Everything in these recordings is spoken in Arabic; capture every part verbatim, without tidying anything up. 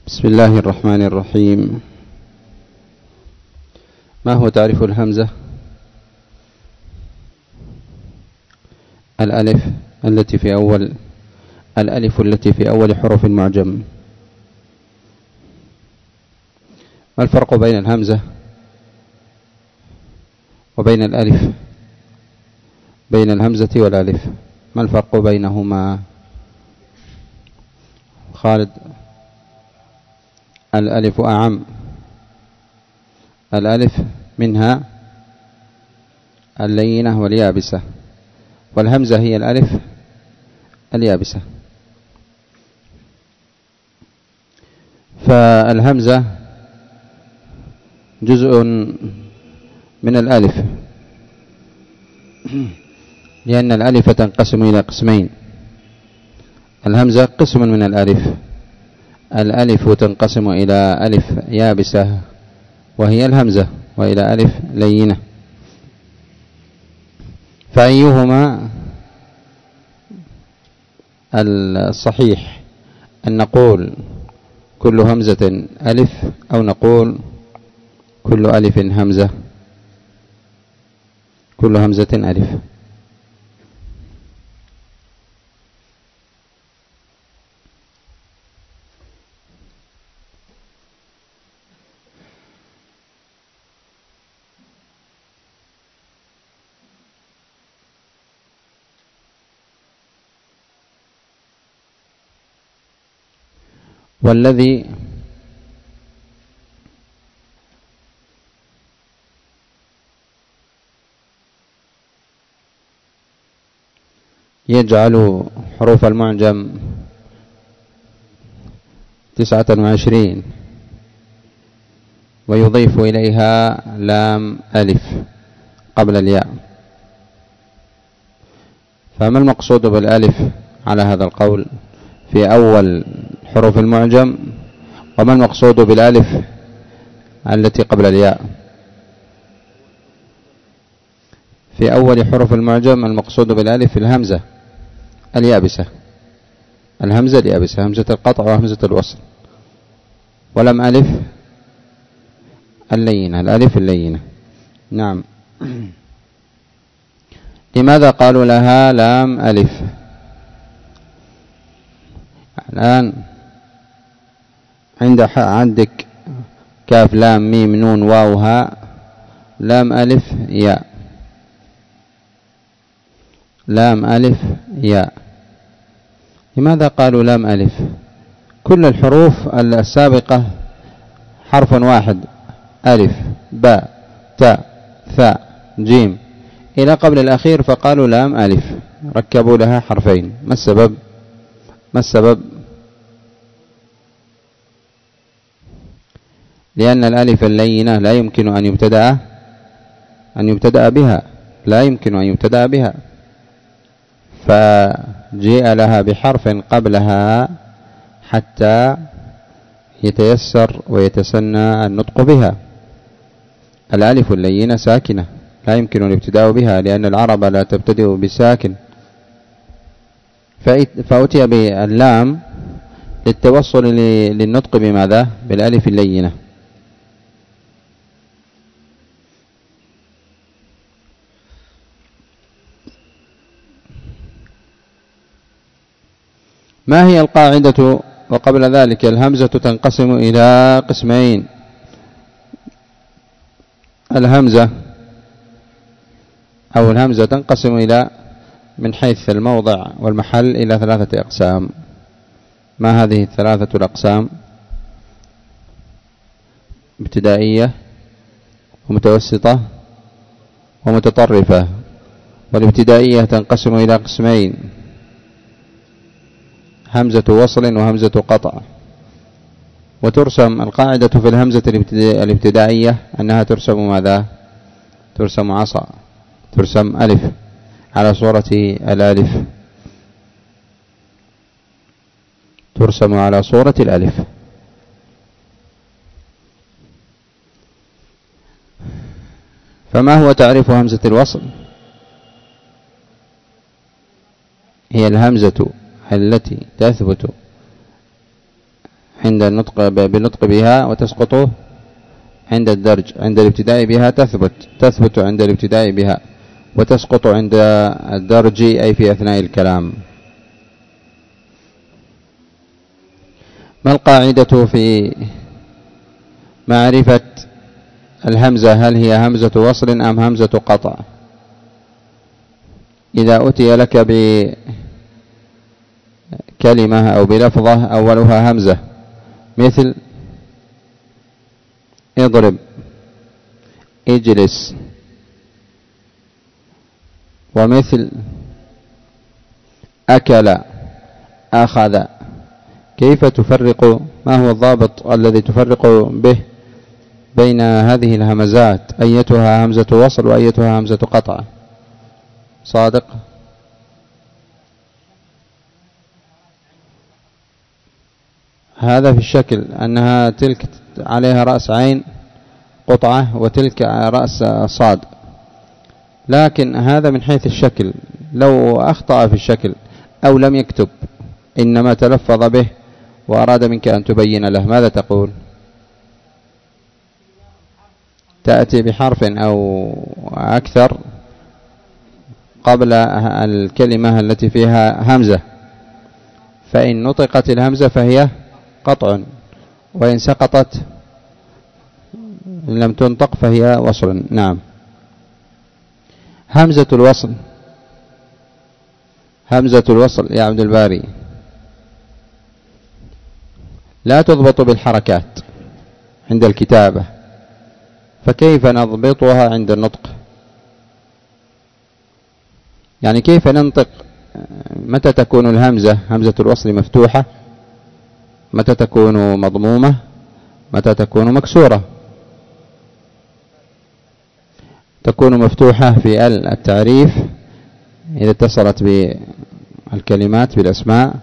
بسم الله الرحمن الرحيم. ما هو تعريف الهمزة؟ الألف التي في أول الألف التي في أول حروف المعجم. ما الفرق بين الهمزة وبين الألف؟ بين الهمزة والألف ما الفرق بينهما؟ خالد. الألف أعم. الألف منها اللينة واليابسة، والهمزة هي الألف اليابسة. فالهمزة جزء من الألف، لأن الألف تنقسم إلى قسمين. الهمزة قسم من الألف. الألف تنقسم إلى ألف يابسة وهي الهمزة، وإلى ألف لينة، فأيهما الصحيح؟ أن نقول كل همزة ألف، أو نقول كل ألف همزة؟ كل همزة ألف. والذي يجعل حروف المعجم تسعة وعشرين ويضيف إليها لام ألف قبل الياء. فما المقصود بالألف على هذا القول في أول حروف المعجم، وما المقصود بالألف التي قبل الياء؟ في أول حروف المعجم المقصود بالألف الهمزة اليابسة، الهمزة اليابسة، همزة القطع وهمزة الوصل. ولم ألف اللينة، الألف اللينة. نعم. لماذا قالوا لها لام ألف؟ الآن عند عندك كاف لام ميم نون واو هاء، لام ألف ياء، لام ألف ياء. لماذا قالوا لام ألف؟ كل الحروف السابقة حرف واحد، ألف باء تاء ثاء جيم إلى قبل الأخير، فقالوا لام ألف، ركبوا لها حرفين. ما السبب؟ ما السبب؟ لأن الألف اللينة لا يمكن أن يبتدأ أن يبتدأ بها، لا يمكن أن يبتدأ بها، فجيء لها بحرف قبلها حتى يتيسر ويتسنى النطق بها. الألف اللينة ساكنة لا يمكن الابتداء بها، لأن العرب لا تبتدئ بساكن، فأتي باللام للتوصل للنطق بماذا؟ بالألف اللينة. ما هي القاعدة؟ وقبل ذلك الهمزة تنقسم إلى قسمين. الهمزة أو الهمزة تنقسم إلى من حيث الموضع والمحل إلى ثلاثة أقسام. ما هذه الثلاثة الأقسام؟ ابتدائية ومتوسطة ومتطرفة. والابتدائية تنقسم إلى قسمين، همزة وصل وهمزة قطع. وترسم القاعدة في الهمزة الابتدائية أنها ترسم ماذا؟ ترسم عصا، ترسم ألف على صورة الألف، ترسم على صورة الألف. فما هو تعريف همزة الوصل؟ هي الهمزة التي تثبت عند النطق بالنطق بها، وتسقط عند الدرج. عند الابتداء بها تثبت تثبت عند الابتداء بها، وتسقط عند الدرج أي في أثناء الكلام. ما القاعدة في معرفة الهمزة؟ هل هي همزة وصل أم همزة قطع؟ إذا أتي لك بكلمة أو بلفظة أولها همزة مثل اضرب، اجلس، ومثل أكل، أخذ، كيف تفرق؟ ما هو الضابط الذي تفرق به بين هذه الهمزات؟ أيتها همزة وصل وأيتها همزة قطع؟ صادق؟ هذا في الشكل أنها تلك عليها رأس عين قطعة وتلك رأس صاد، لكن هذا من حيث الشكل. لو أخطأ في الشكل أو لم يكتب إنما تلفظ به وأراد منك أن تبين له، ماذا تقول؟ تأتي بحرف أو أكثر قبل الكلمة التي فيها همزة، فإن نطقت الهمزة فهي قطع، وإن سقطت إن لم تنطق فهي وصل. نعم. همزة الوصل، همزة الوصل يا عبد الباري لا تضبط بالحركات عند الكتابة، فكيف نضبطها عند النطق؟ يعني كيف ننطق؟ متى تكون الهمزة همزة الوصل مفتوحة؟ متى تكون مضمومة؟ متى تكون مكسورة؟ تكون مفتوحة في التعريف إذا اتصلت بالكلمات بالأسماء،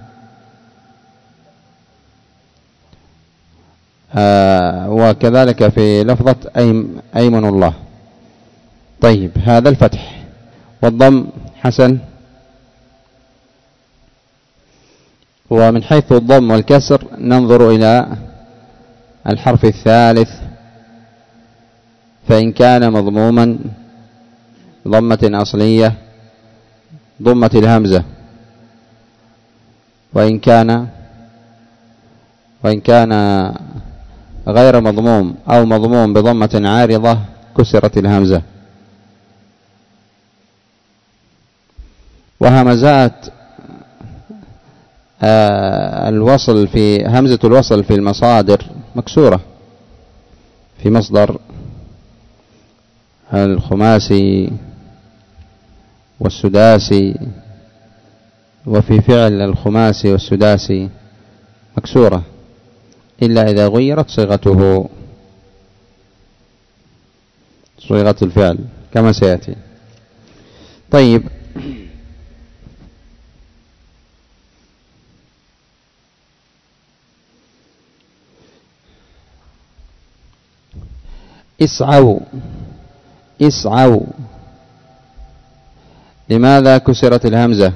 آه وكذلك في لفظة أيم أيمن الله. طيب، هذا الفتح. والضم حسن. ومن حيث الضم والكسر ننظر إلى الحرف الثالث، فإن كان مضموما ضمة أصلية ضمت الهمزة، وإن كان وإن كان غير مضموم أو مضموم بضمة عارضة كسرت الهمزة. وهمزات الوصل في همزة الوصل في المصادر مكسورة، في مصدر الخماسي والسداسي، وفي فعل الخماسي والسداسي مكسورة، إلا إذا غيرت صيغته، صيغة الفعل كما سيأتي. طيب، اسعوا، اسعوا، لماذا كسرت الهمزة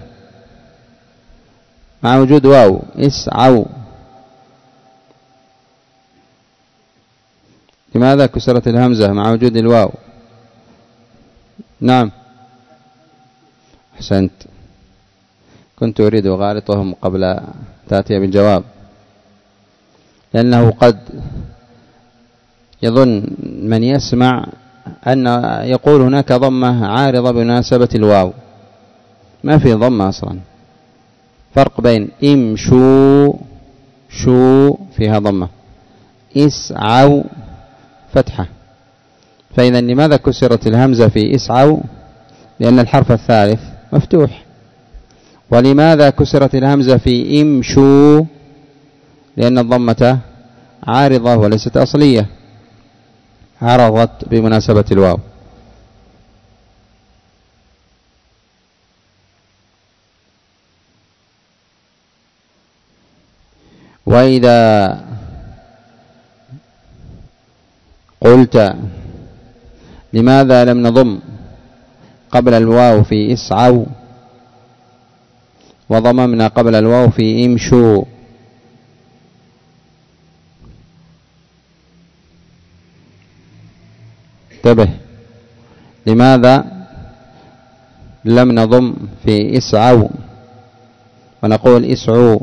مع وجود واو؟ اسعوا، لماذا كسرت الهمزة مع وجود الواو؟ نعم، أحسنت، كنت أريد أغالطهم قبل تأتي بالجواب، لأنه قد يظن من يسمع أن يقول هناك ضمة عارضة بمناسبة الواو. ما في ضمة أصلا، فرق بين امشوا شو فيها ضمة، اسعوا فتحة. فإذا لماذا كسرت الهمزة في اسعوا؟ لأن الحرف الثالث مفتوح. ولماذا كسرت الهمزة في امشوا؟ لأن الضمة عارضة وليست أصلية، عرضت بمناسبة الواو. وإذا قلت لماذا لم نضم قبل الواو في اسعوا وضممنا قبل الواو في امشوا؟ انتبه، لماذا لم نضم في اسعوا ونقول اسعوا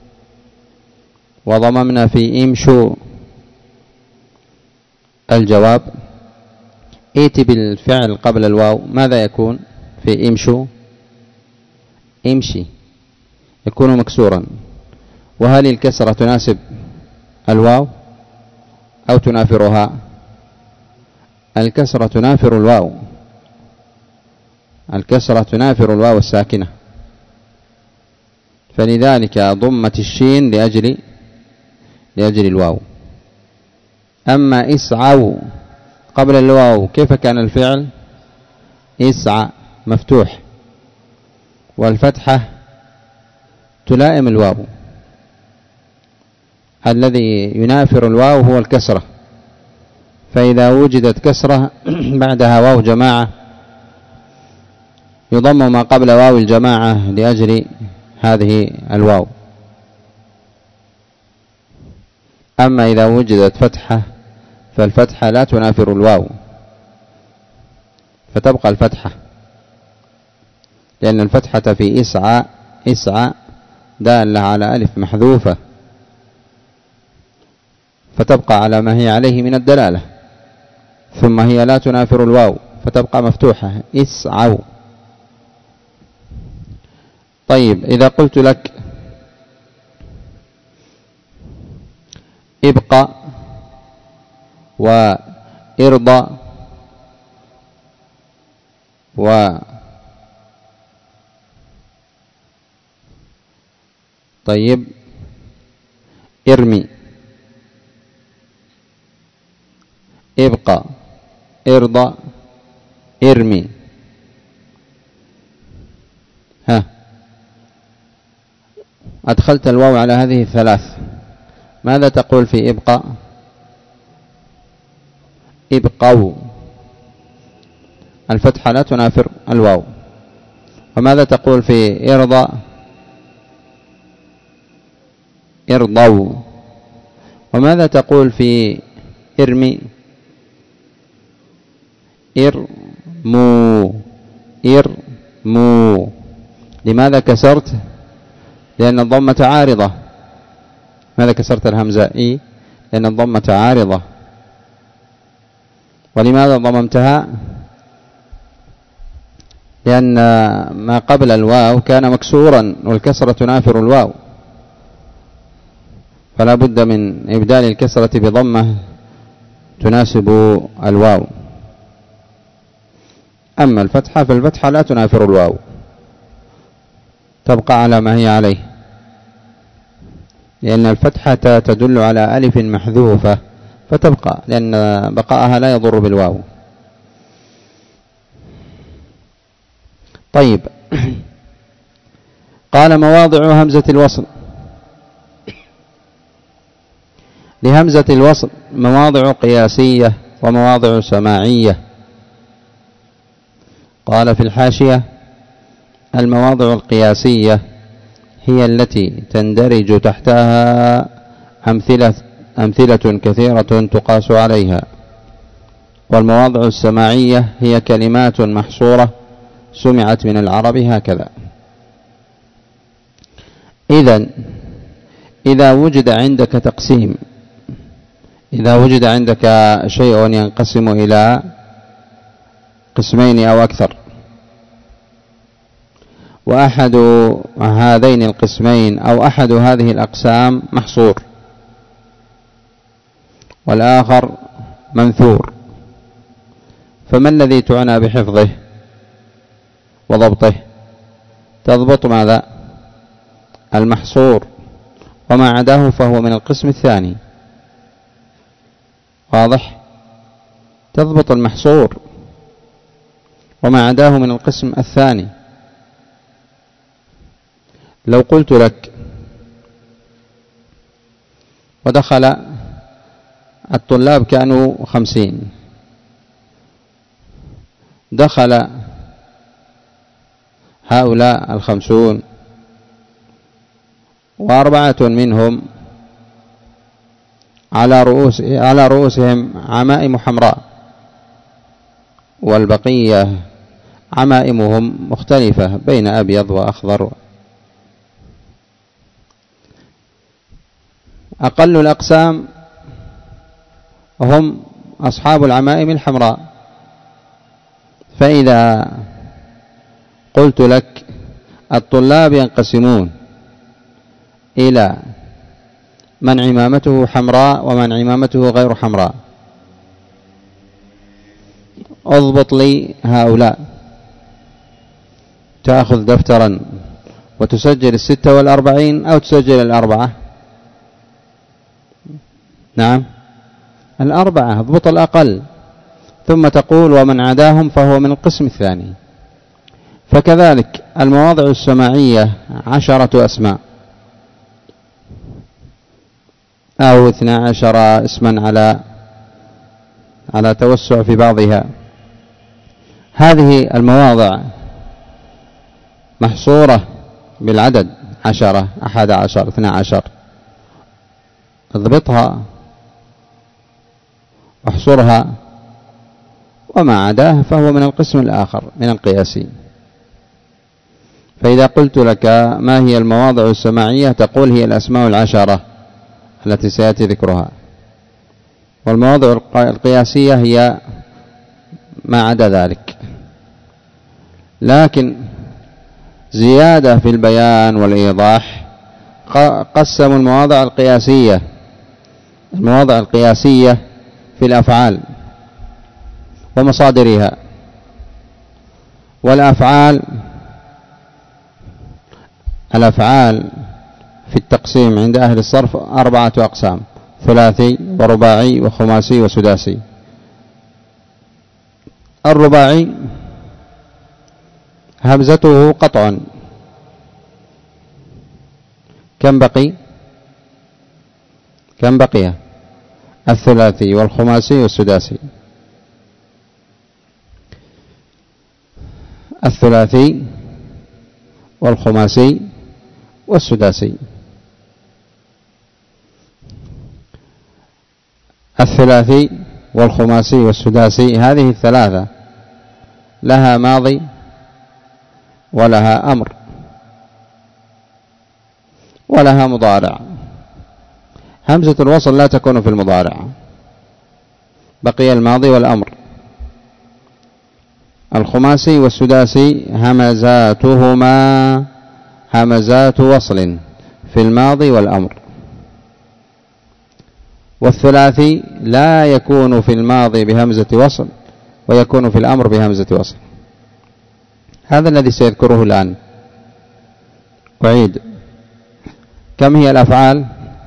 وضممنا في امشوا؟ الجواب ائت بالفعل قبل الواو، ماذا يكون في امشوا؟ امشي، يكون مكسورا. وهل الكسرة تناسب الواو أو تنافرها؟ الكسرة تنافر الواو، الكسرة تنافر الواو الساكنة، فلذلك ضمت الشين لأجل لأجل الواو. أما اسعوا قبل الواو كيف كان الفعل؟ اسعى مفتوح، والفتحة تلائم الواو، الذي ينافر الواو هو الكسرة، فإذا وجدت كسرة بعدها واو جماعة يضم ما قبل واو الجماعة لأجل هذه الواو. أما إذا وجدت فتحة فالفتحة لا تنافر الواو، فتبقى الفتحة، لأن الفتحة في اسعى اسعى دالة على ألف محذوفة، فتبقى على ما هي عليه من الدلالة، ثم هي لا تنافر الواو فتبقى مفتوحة اسعوا. طيب إذا قلت لك ابقى وارضى و طيب ارمي، ابقى ارضى ارمي، ها أدخلت الواو على هذه الثلاث، ماذا تقول في ابقى؟ ابقوا، الفتحة لا تنافر الواو. وماذا تقول في ارضى؟ ارضوا. وماذا تقول في ارمي؟ ارموا ارموا. لماذا كسرت؟ لأن الضمة عارضة. ماذا كسرت الهمزة؟ إي، لأن الضمة عارضة. ولماذا ضممتها؟ لأن ما قبل الواو كان مكسورا، والكسرة تنافر الواو، فلا بد من إبدال الكسرة بضمة تناسب الواو. أما الفتحة فالفتحة لا تنافر الواو، تبقى على ما هي عليه، لأن الفتحة تدل على ألف محذوفة فتبقى، لأن بقاءها لا يضر بالواو. طيب قال مواضع همزة الوصل. لهمزة الوصل مواضع قياسية ومواضع سماعية. قال في الحاشية: المواضع القياسية هي التي تندرج تحتها أمثلة, أمثلة كثيرة تقاس عليها. والمواضع السماعية هي كلمات محصورة سمعت من العرب هكذا. إذن إذا وجد عندك تقسيم، إذا وجد عندك شيء ينقسم إلى قسمين أو أكثر، وأحد هذين القسمين أو أحد هذه الأقسام محصور والآخر منثور، فما الذي تعنى بحفظه وضبطه؟ تضبط ماذا؟ المحصور، وما عداه فهو من القسم الثاني. واضح؟ تضبط المحصور وما عداه من القسم الثاني. لو قلت لك ودخل الطلاب كانوا خمسين، دخل هؤلاء الخمسون وأربعة منهم على رؤوس على رؤوسهم عمائم حمراء، والبقية عمائمهم مختلفة بين أبيض وأخضر. أقل الأقسام هم أصحاب العمائم الحمراء. فإذا قلت لك الطلاب ينقسمون إلى من عمامته حمراء ومن عمامته غير حمراء، اضبط لي هؤلاء. تأخذ دفترا وتسجل الستة والأربعين أو تسجل الأربعة؟ نعم الأربعة، اضبط الأقل، ثم تقول ومن عداهم فهو من القسم الثاني. فكذلك المواضع السماعية عشرة أسماء أو اثنا عشر اسما على على توسع في بعضها. هذه المواضع محصورة بالعدد، عشرة، أحد عشر، اثنا عشر، اضبطها واحصرها، وما عداه فهو من القسم الآخر من القياسي. فإذا قلت لك ما هي المواضع السماعية تقول هي الأسماء العشرة التي سيأتي ذكرها، والمواضع القياسية هي ما عدا ذلك. لكن زيادة في البيان والإيضاح قسموا المواضع القياسية المواضع القياسية في الأفعال ومصادرها. والأفعال الأفعال في التقسيم عند أهل الصرف أربعة أقسام: ثلاثي ورباعي وخماسي وسداسي. الرباعي همزته قطع، كم بقي؟ كم بقي؟ الثلاثي والخماسي والسداسي. الثلاثي والخماسي والسداسي. الثلاثي والخماسي والسداسي هذه الثلاثة لها ماضي ولها أمر ولها مضارع. همزة الوصل لا تكون في المضارع، بقي الماضي والأمر. الخماسي والسداسي همزاتهما همزات وصل في الماضي والأمر. والثلاثي لا يكون في الماضي بهمزة وصل ويكون في الأمر بهمزة وصل. هذا الذي سيذكره الآن. أعيد: كم هي الأفعال؟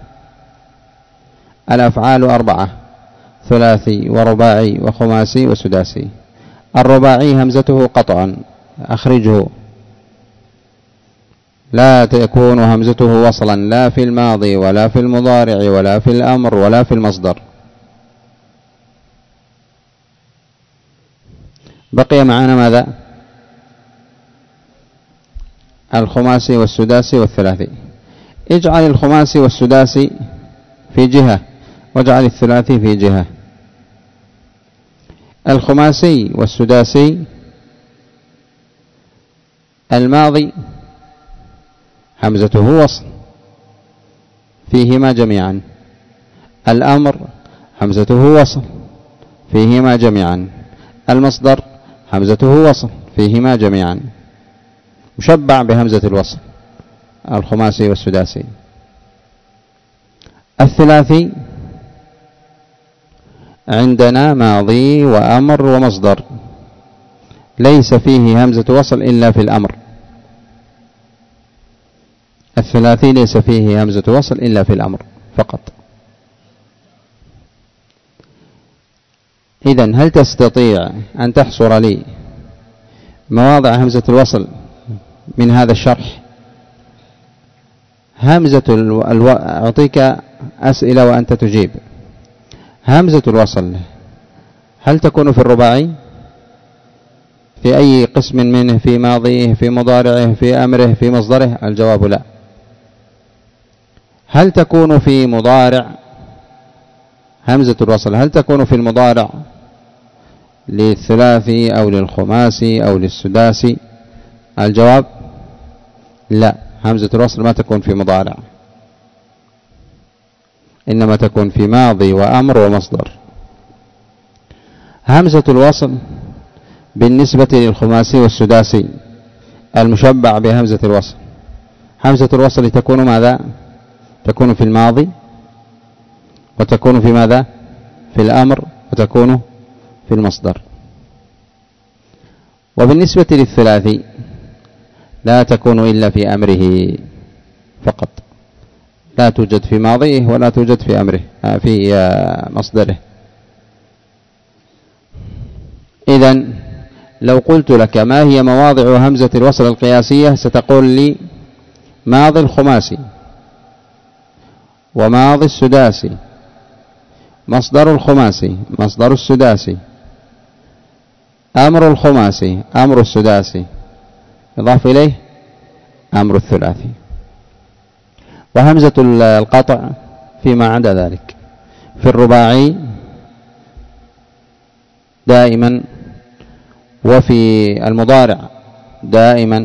الأفعال أربعة: ثلاثي ورباعي وخماسي وسداسي. الرباعي همزته قطع، أخرجه، لا تكون همزته وصلا لا في الماضي ولا في المضارع ولا في الأمر ولا في المصدر. بقي معنا ماذا؟ الخماسي والسداسي والثلاثي. اجعل الخماسي والسداسي في جهة واجعل الثلاثي في جهة. الخماسي والسداسي الماضي همزته وصل فيهما جميعا، الأمر همزته وصل فيهما جميعا، المصدر همزته وصل فيهما جميعا، مشبع بهمزة الوصل. الخماسي والسداسي. الثلاثي عندنا ماضي وأمر ومصدر، ليس فيه همزة وصل إلا في الأمر. الثلاثي ليس فيه همزة وصل إلا في الأمر فقط. إذن هل تستطيع أن تحصر لي مواضع همزة الوصل من هذا الشرح؟ همزة الو... أعطيك أسئلة وأنت تجيب. همزة الوصل هل تكون في الرباعي؟ في أي قسم منه؟ في ماضيه، في مضارعه، في أمره، في مصدره؟ الجواب لا. هل تكون في مضارع؟ همزة الوصل هل تكون في المضارع للثلاثي أو للخماسي أو للسداسي؟ الجواب لا، همزة الوصل ما تكون في مضارع، إنما تكون في ماضي وأمر ومصدر. همزة الوصل بالنسبة للخماسي والسداسي المشبع بهمزة الوصل، همزة الوصل تكون ماذا؟ تكون في الماضي، وتكون في ماذا؟ في الأمر، وتكون في المصدر. وبالنسبة للثلاثي لا تكون إلا في أمره فقط، لا توجد في ماضيه ولا توجد في أمره في مصدره. إذن لو قلت لك ما هي مواضع همزة الوصل القياسية ستقول لي ماضي الخماسي، وماضي السداسي، مصدر الخماسي، مصدر السداسي، أمر الخماسي، أمر السداسي، يضاف إليه أمر الثلاثي. وهمزة القطع فيما عدا ذلك، في الرباعي دائما، وفي المضارع دائما،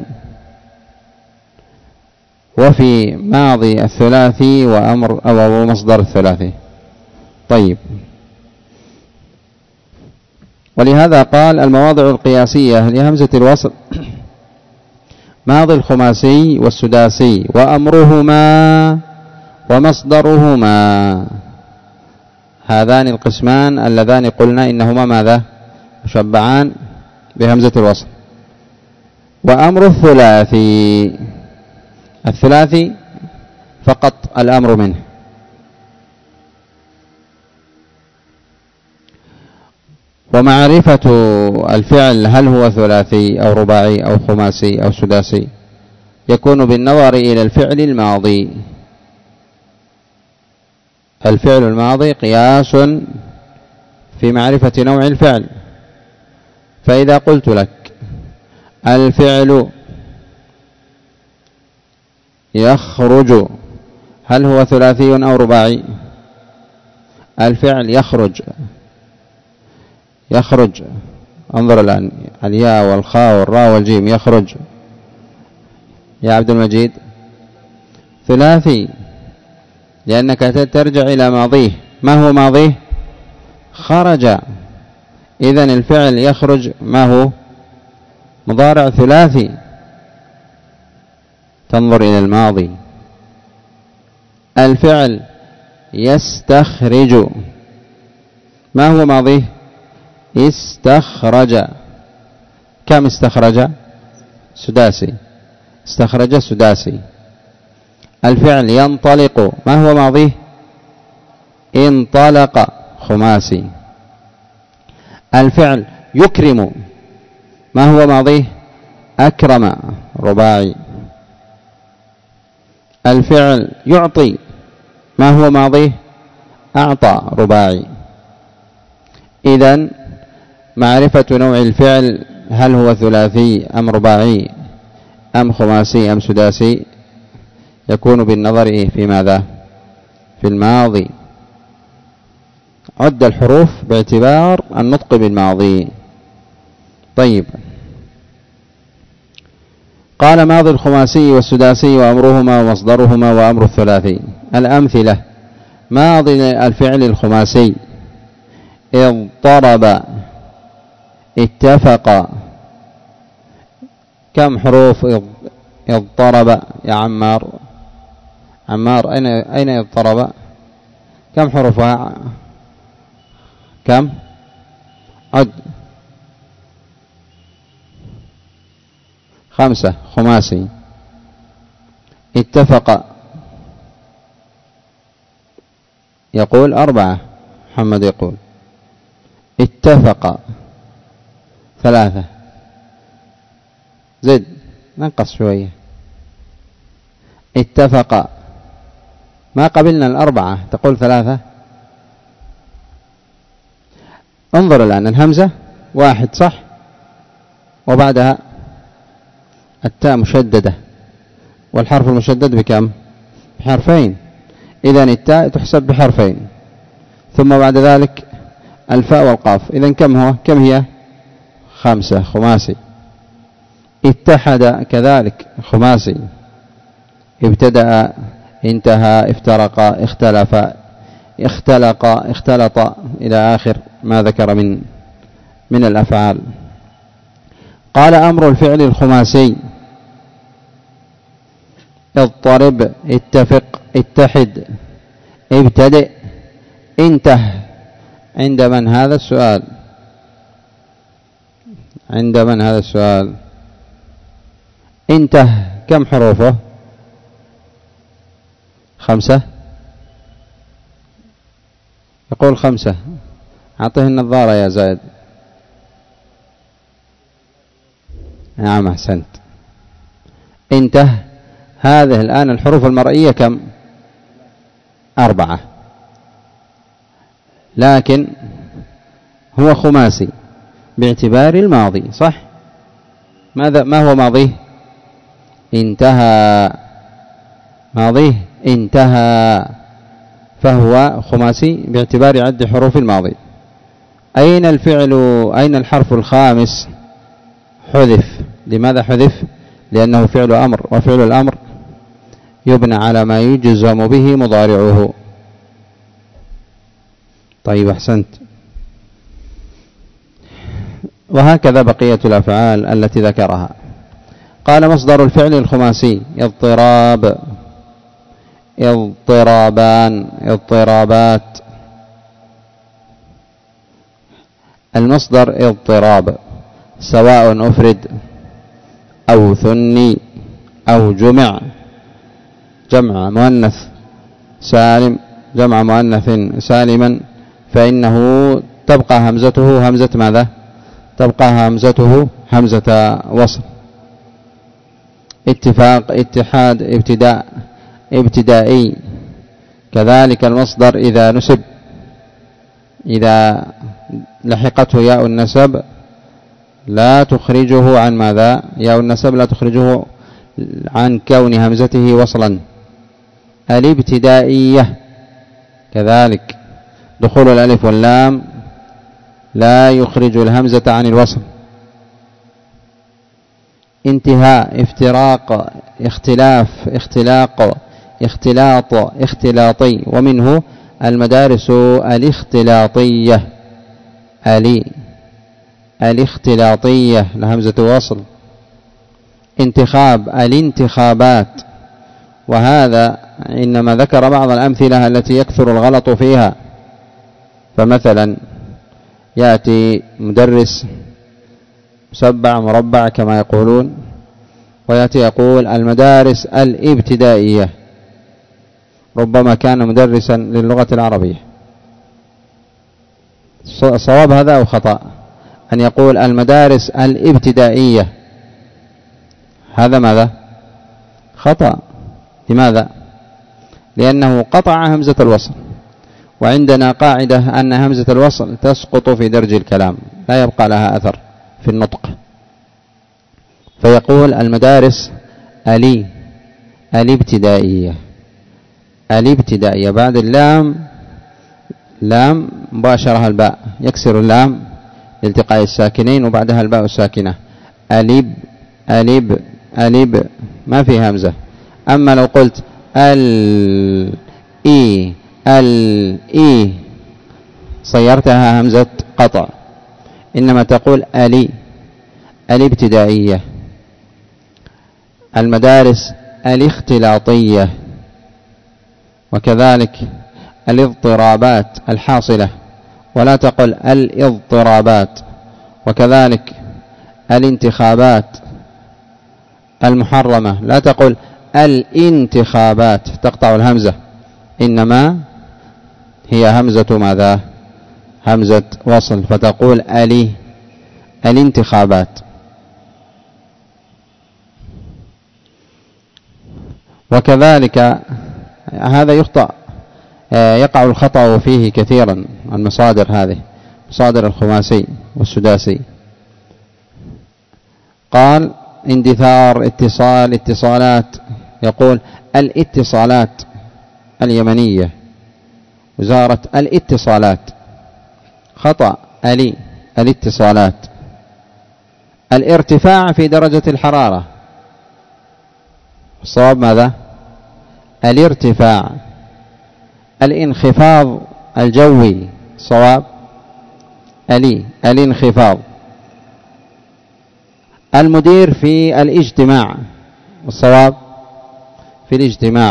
وفي ماضي الثلاثي وأمر أو مصدر الثلاثي. طيب، ولهذا قال المواضع القياسية لهمزة الوصل ماضي الخماسي والسداسي وأمرهما ومصدرهما، هذان القسمان اللذان قلنا إنهما ماذا؟ مشبعان بهمزة الوصل. وأمر الثلاثي، الثلاثي فقط الأمر منه. ومعرفة الفعل هل هو ثلاثي أو رباعي أو خماسي أو سداسي يكون بالنظر إلى الفعل الماضي. الفعل الماضي قياس في معرفة نوع الفعل، فإذا قلت لك الفعل يخرج هل هو ثلاثي أو رباعي؟ الفعل يخرج، يخرج، انظر الآن الياء والخاء والراء والجيم، يخرج يا عبد المجيد ثلاثي، لأنك ترجع إلى ماضيه. ما هو ماضيه؟ خرج. إذن الفعل يخرج ما هو؟ مضارع ثلاثي، تنظر إلى الماضي. الفعل يستخرج ما هو ماضيه؟ استخرج. كم استخرج؟ سداسي، استخرج سداسي. الفعل ينطلق ما هو ماضيه؟ انطلق خماسي. الفعل يكرم ما هو ماضيه؟ أكرم رباعي. الفعل يعطي ما هو ماضيه؟ أعطى رباعي. إذن معرفة نوع الفعل هل هو ثلاثي أم رباعي أم خماسي أم سداسي يكون بالنظر في ماذا؟ في الماضي. عد الحروف باعتبار النطق بالماضي. طيب، قال ماضي الخماسي والسداسي وأمرهما ومصدرهما وأمر الثلاثي. الأمثلة: ماضي الفعل الخماسي اضطرب، اتفق. كم حروف اضطرب يا عمار؟ عمار أين أين اضطرب؟ كم حروفها؟ كم؟ عد. خمسة. خماسي. اتفق يقول أربعة. محمد يقول اتفق ثلاثة. زد ننقص شوية. اتفق ما قبلنا الأربعة، تقول ثلاثة. انظر الآن الهمزة واحد صح، وبعدها التاء مشددة، والحرف المشدد بكم؟ بحرفين. إذن التاء تحسب بحرفين، ثم بعد ذلك الفاء والقاف. إذن كم هو؟ كم هي؟ خمسة، خماسي. اتحد كذلك خماسي. ابتدأ، انتهى، افترق، اختلف، اختلق، اختلط إلى آخر ما ذكر من من الأفعال. قال أمر الفعل الخماسي: اضطرب، اتفق، اتحد، ابتدئ، انته. عند من هذا السؤال؟ عند من هذا السؤال؟ انته كم حروفه؟ خمسة. يقول خمسة. أعطيه النظارة يا زايد. نعم أحسنت. انته. هذه الآن الحروف المرئية كم؟ أربعة، لكن هو خماسي باعتبار الماضي، صح؟ ماذا ما هو ماضيه؟ انتهى. ماضيه انتهى، فهو خماسي باعتبار عد حروف الماضي. أين الفعل؟ أين الحرف الخامس؟ حذف. لماذا حذف؟ لأنه فعل أمر، وفعل الأمر يبنى على ما يجزم به مضارعه. طيب أحسنت. وهكذا بقية الأفعال التي ذكرها. قال: مصدر الفعل الخماسي: اضطراب، اضطرابان، اضطرابات. المصدر اضطراب سواء أفرد أو ثني أو جمع، جمع مؤنث سالم، جمع مؤنث سالما، فإنه تبقى همزته همزة ماذا؟ تبقى همزته همزة وصل. اتفاق، اتحاد، ابتداء، ابتدائي. كذلك المصدر إذا نسب، إذا لحقته ياء النسب لا تخرجه عن ماذا؟ ياء النسب لا تخرجه عن كون همزته وصلا. الابتدائية كذلك دخول الألف واللام لا يخرج الهمزة عن الوصل. انتهاء، افتراق، اختلاف، اختلاق، اختلاط، اختلاطي. ومنه المدارس الاختلاطية، الي الاختلاطية لهمزة وصل. انتخاب، الانتخابات. وهذا إنما ذكر بعض الأمثلة التي يكثر الغلط فيها. فمثلا يأتي مدرس مسبع مربع كما يقولون، ويأتي يقول المدارس الابتدائية، ربما كان مدرسا للغة العربية. صواب هذا أو خطأ؟ أن يقول المدارس الابتدائية، هذا ماذا؟ خطأ. لماذا؟ لأنه قطع همزة الوصل، وعندنا قاعدة أن همزة الوصل تسقط في درج الكلام، لا يبقى لها أثر في النطق. فيقول المدارس الي الابتدائية، الابتدائية، بعد اللام لام مباشرة الباء، يكسر اللام لالتقاء الساكنين وبعدها الباء الساكنة. ألب ألب ألب ما في همزة. أما لو قلت ال إي ال إي صيرتها همزة قطع، إنما تقول ألي الابتدائية. المدارس الاختلاطية، وكذلك الاضطرابات الحاصلة، ولا تقل الاضطرابات. وكذلك الانتخابات المحرمة، لا تقل الانتخابات تقطع الهمزة، إنما هي همزة ماذا؟ همزة وصل، فتقول ألي الانتخابات. وكذلك هذا يخطأ، يقع الخطأ فيه كثيرا. المصادر هذه مصادر الخماسي والسداسي. قال اندثار، اتصال، اتصالات. يقول الاتصالات اليمنية، وزارة الاتصالات. خطأ. ألي الاتصالات. الارتفاع في درجة الحرارة، الصواب ماذا؟ الارتفاع. الانخفاض الجوي، صواب ألي الانخفاض. المدير في الاجتماع، الصواب في الاجتماع.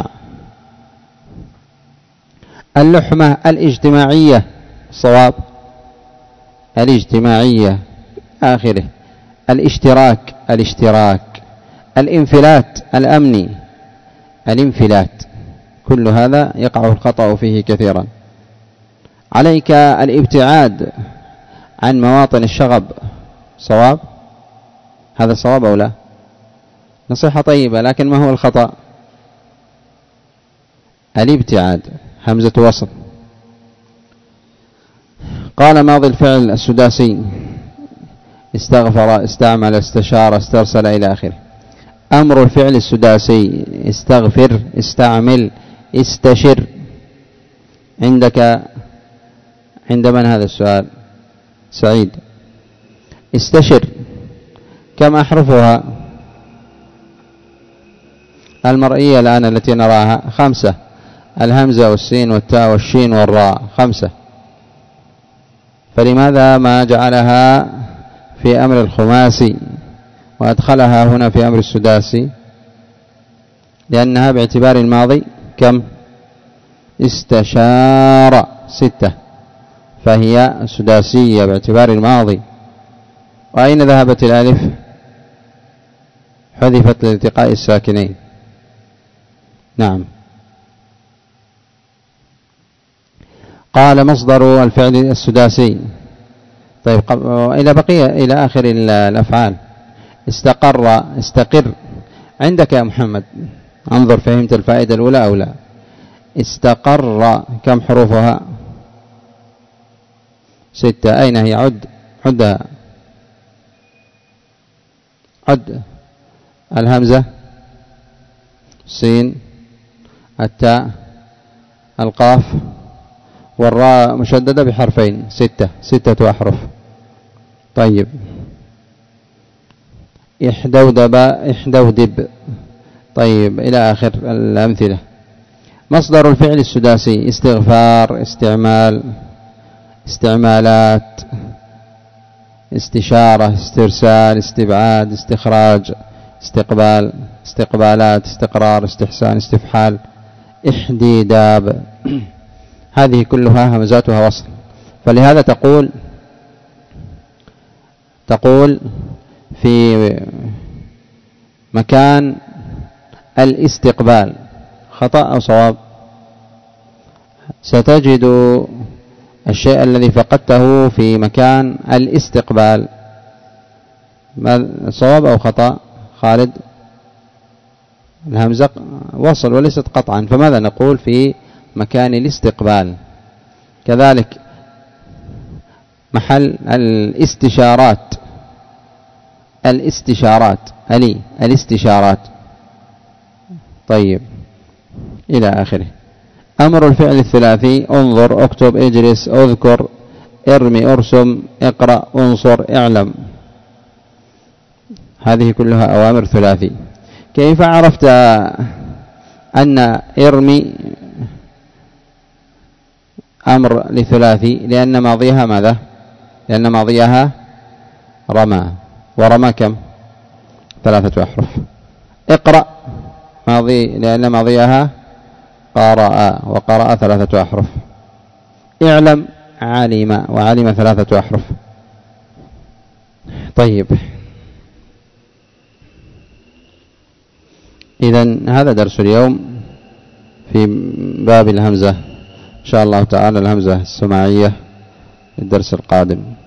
اللحمة الاجتماعية، الصواب الاجتماعية آخره. الاشتراك الاشتراك. الانفلات الأمني، الانفلات. كل هذا يقع الخطأ فيه كثيرا. عليك الابتعاد عن مواطن الشغب، صواب. هذا صواب أو لا؟ نصيحة طيبة، لكن ما هو الخطأ؟ الابتعاد، همزة وصل. قال ماضي الفعل السداسي: استغفر، استعمل، استشار، استرسل إلى آخره. أمر الفعل السداسي: استغفر، استعمل، استشر. عندك عند من هذا السؤال؟ سعيد. استشر كم أحرفها المرئية الآن التي نراها؟ خمسة. الهمزة والسين والتاء والشين والراء، خمسة. فلماذا ما جعلها في أمر الخماسي وأدخلها هنا في أمر السداسي؟ لأنها باعتبار الماضي كم؟ استشار، ستة، فهي سداسية باعتبار الماضي. وأين ذهبت الألف؟ حذفت لالتقاء الساكنين. نعم. قال مصدر الفعل السداسي. طيب، إلى بقية إلى آخر الأفعال. استقر، استقر. عندك يا محمد، انظر فهمت الفائدة الأولى أو لا؟ استقر كم حروفها؟ ستة. أين هي؟ عد عدها. عد. الهمزة، السين، التاء، القاف، والراء مشددة بحرفين، ستة، ستة أحرف. طيب، احدودب، احدودب. طيب، إلى آخر الأمثلة. مصدر الفعل السداسي: استغفار، استعمال، استعمالات، استشارة، استرسال، استبعاد، استخراج، استقبال، استقبالات، استقرار، استحسان، استفحال، احديداب. هذه كلها همزاتها وصل. فلهذا تقول تقول في مكان الاستقبال. خطأ أو صواب؟ ستجد الشيء الذي فقدته في مكان الاستقبال. صواب أو خطأ خالد؟ الهمزة وصل وليست قطعا، فماذا نقول في مكان الاستقبال؟ كذلك محل الاستشارات، الاستشارات ألي الاستشارات. طيب، إلى آخره. أمر الفعل الثلاثي: انظر، اكتب، اجلس، اذكر، ارمي، ارسم، اقرأ، انصر، اعلم. هذه كلها أوامر ثلاثي. كيف عرفت أن ارمي أمر لثلاثي؟ لأن ماضيها ماذا؟ لأن ماضيها رمى، ورمى كم؟ ثلاثة أحرف. اقرأ ماضي، لأن ماضيها قرأ، وقرأ ثلاثة أحرف. اعلم، علم، وعلم ثلاثة أحرف. طيب، إذن هذا درس اليوم في باب الهمزة. إن شاء الله تعالى الهمزة السماعية الدرس القادم.